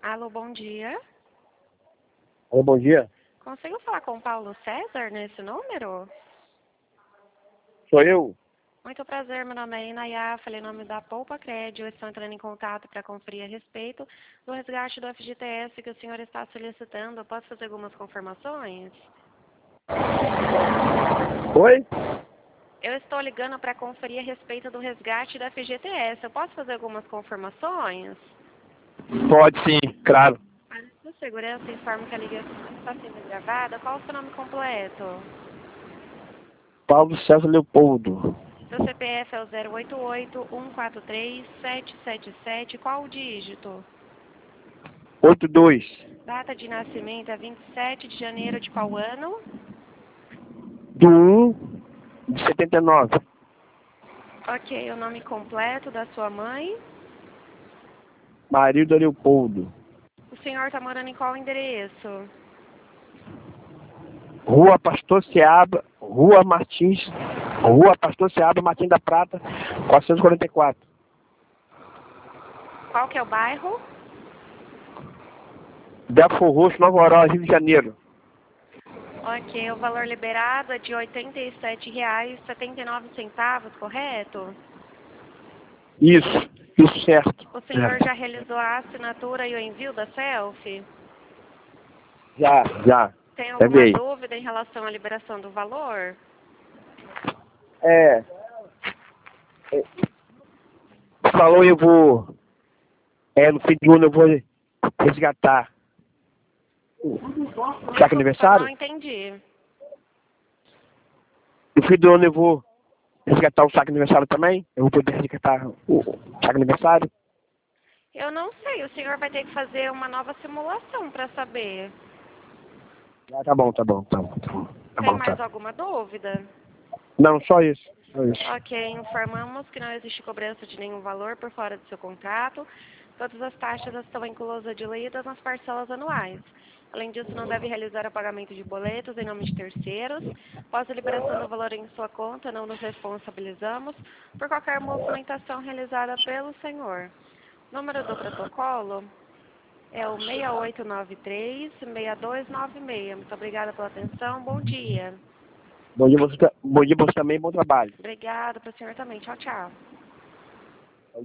Alô, bom dia. Alô, bom dia. Consigo falar com o Paulo César nesse número? Sou eu? Muito prazer, meu nome é Inayá, falei em nome da Poupa Crédito. Eu estou entrando em contato para conferir a respeito do resgate do FGTS que o senhor está solicitando. Eu posso fazer algumas confirmações? Oi? Eu estou ligando para conferir a respeito do resgate da FGTS. Eu posso fazer algumas confirmações? Pode sim, claro. A sua segurança informa que a ligação está sendo gravada. Qual o seu nome completo? Paulo César Leopoldo. Seu CPF é o 088-143-777. Qual o dígito? 82. Data de nascimento é 27 de janeiro de qual ano? Do 1 de 79. Ok, o nome completo da sua mãe? Marido Leopoldo. O senhor está morando em qual endereço? Rua Pastor Seaba, Rua Martins, Rua Pastor Seaba, Martins da Prata, 444. Qual que é o bairro? Belfor Roxo, Nova Aurora, Rio de Janeiro. Ok, o valor liberado é de R$ 87,79, correto? Isso certo. O senhor já realizou a assinatura e o envio da selfie? Já. Tem alguma Peguei. dúvida em relação à liberação do valor? Falou, eu vou. No fim do ano eu vou resgatar. Saque Desculpa, não aniversário? entendi. No fim do ano eu vou resgatar o saque aniversário também? Eu vou poder resgatar o saque aniversário? Eu não sei, o senhor vai ter que fazer uma nova simulação para saber. Tá bom. Tá Tem bom, mais tá. alguma dúvida? Não, só isso. Ok, informamos que não existe cobrança de nenhum valor por fora do seu contrato. Todas as taxas estão inclusas diluídas nas parcelas anuais. Além disso, não deve realizar o pagamento de boletos em nome de terceiros. Após a liberação do valor em sua conta, não nos responsabilizamos por qualquer movimentação realizada pelo senhor. O número do protocolo é o 6893-6296. Muito obrigada pela atenção. Bom dia. Bom dia pra você também, bom trabalho. Obrigada para o senhor também. Tchau, tchau.